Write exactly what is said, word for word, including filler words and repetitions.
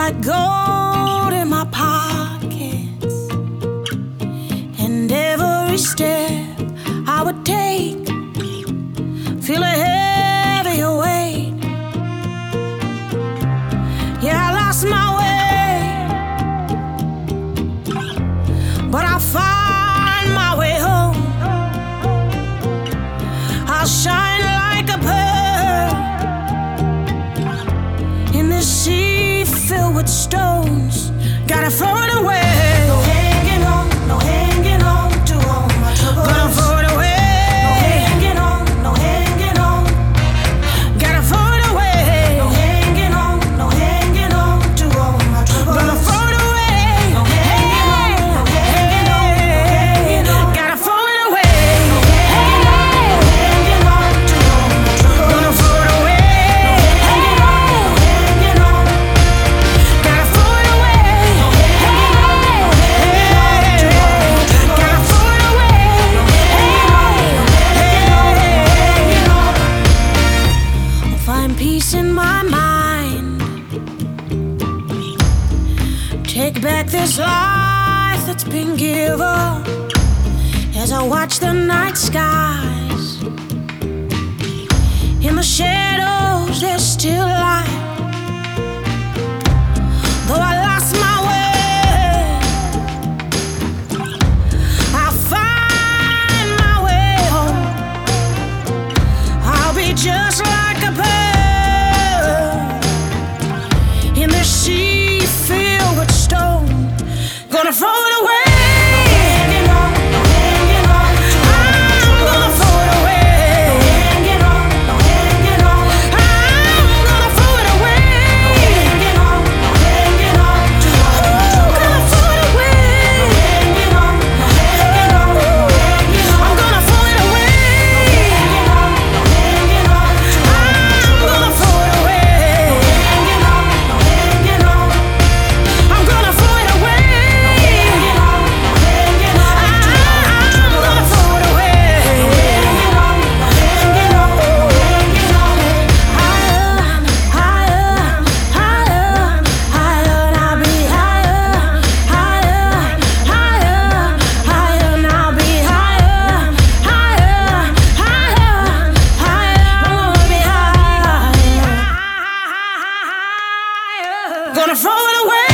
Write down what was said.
like gold in my pockets, and every step I would take, feel a heavier weight. Yeah, I lost my way, but I'll find my way home. I'll shine like a pearl in this sea filled with stones. Gotta throw it away. No hanging on, no hanging on to all my troubles. Gotta throw it away. No hanging on, no hanging on. Gotta throw it away. No hanging on, no hanging on to all my troubles. Gotta throw it away. No hanging on, no hanging on, no hanging on. Gotta throw it away. No hanging on, no hanging on to all my troubles. Gotta throw it away. No hanging on, no hanging on. Gotta throw it away. No hanging on, no hanging on to all my troubles. Gotta throw it away. No hanging on, no hanging on, no hanging on. I'll find peace in my mind. Take back this life that's been given. As I watch the night skies, in the shadows there's still light. Though I lost my way, I'll find my way home. I'll be just like a pearl in this sea filled with stone. Gonna throw it away. Hanging on, no hanging on to all my troubles. I'm gonna throw it away. No hanging on, no hanging on. I'm gonna throw it away. No hanging on, no hanging on to all my troubles. Gonna throw it away. No hanging on, no hanging on, no hanging on. I'm gonna throw it away. No hanging on, no hanging on to all my troubles. I'm gonna throw it away. No hanging on, no hanging on. I'm gonna throw it away. Gonna throw it away.